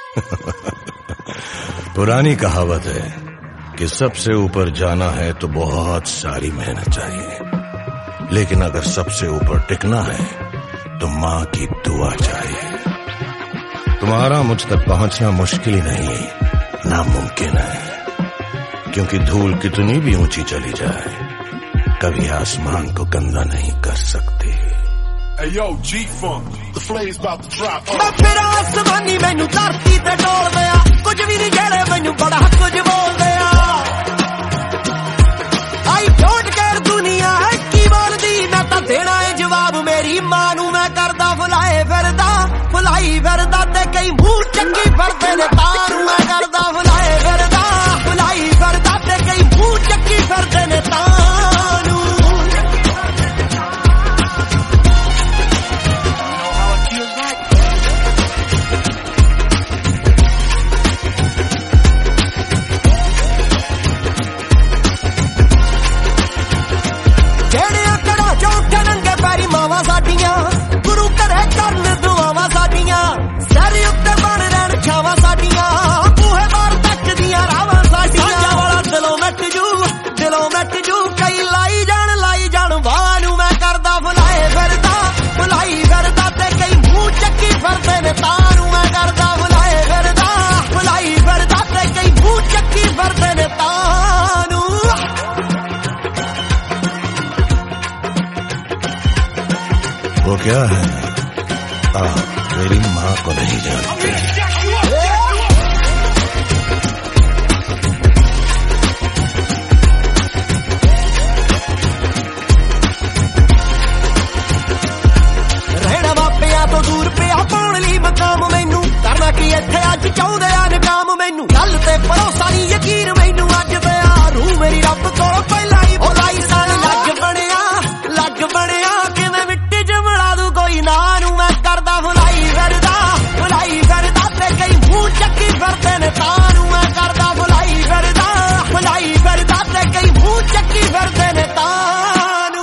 पुरानी कहावत है कि सबसे ऊपर जाना है तो बहुत सारी मेहनत चाहिए, लेकिन अगर सबसे ऊपर टिकना है तो माँ की दुआ चाहिए। तुम्हारा मुझ तक पहुंचना मुश्किल ही नहीं, नामुमकिन है, क्योंकि धूल कितनी भी ऊंची चली जाए कभी आसमान को गंदा नहीं कर सकती। Hey yo, G-Funk, the flame's about to drop. मैं फिर आसमानी मैनू धरती ते डोल दिया, कुछ भी नहीं जेड़े मैनू बड़ा कुछ बोल दिया। आई डोंट केयर दुनिया है की बोलदी, मैं तां देना है जवाब मेरी मां नू। मैं करदा फुलाई फिरदा ते कई मुंह चंगी फिरदे ने तारू। मैं करदा फुलाई फिरदा ते कई मुंह चंगी फिरदे ने तारू। गुरु करे करन दुआवां साडियां, सारे उत्ते बन रहन छावां साडियां, बूहे बार तक दियां रावां साडियां। साजा वाला दिलों मिट जू कई लाई जान वानू। मैं करदा फुलाई फिरदा ते कई मुंह चक्की फिरदे ने तारू। मैं करदा फुलाई फिरदा ते कई मुंह चक्की फिरदे ने तारू। वो क्या है आप मेरी माँ को नहीं जानते। रहना मापिया तो दूर पिया पाउण लई मकाम मैनू, करना की इत्थे अज चाहुंदे आ नकाम मैनू। गल ते भरोसा नहीं यकीन मैनू अज पिया, रूह मेरी रब कोलों पहला ही बुलाई सन। लग बणिया किवें मिट्टी च मिला दूं कोई नानू। मैं करदा फुलाई फिरदा ते कई मुंह चक्की फिरदे ने तारू। मैं करदा फुलाई फिरदा ते कई मुंह चक्की फिरदे ने तारू।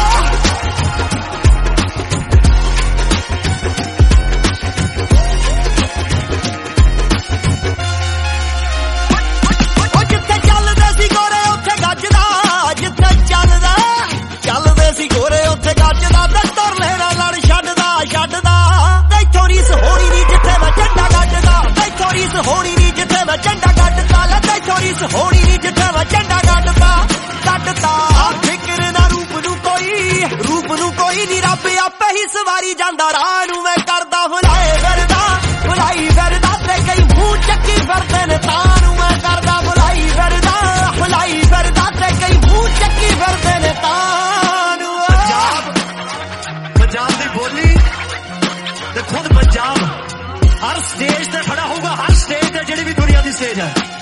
जिथे चलदे सी गोरे उत्थे गजदा, जिथे चलदे सी गोरे उत्थे गजदा। ते तुर लेना लड़ छड्डदा तैथों रीस होनी नी जिथे मैं झंडा गड्डदा। तैथों रीस होनी नी जिथे मैं झंडा गड्डदा। तैथों रीस होनी नी जिथे मैं झंडा गड्डदा। फिक्र ना रूप नू कोई नी, रब आपे ही सवारी जांदा राह नू। मैं करदा फुलाई फिरदा ते कई मुंह चक्की फिरदे ने तारू। मैं करदा फुलाई फिरदा ते कई मुंह चक्की फिरदे ने तारू। पंजाब दी बोली ते खुद पंजाब हर स्टेज ते खड़ा होगा, हर स्टेज ते जेड़ी भी दुनिया दी स्टेज है।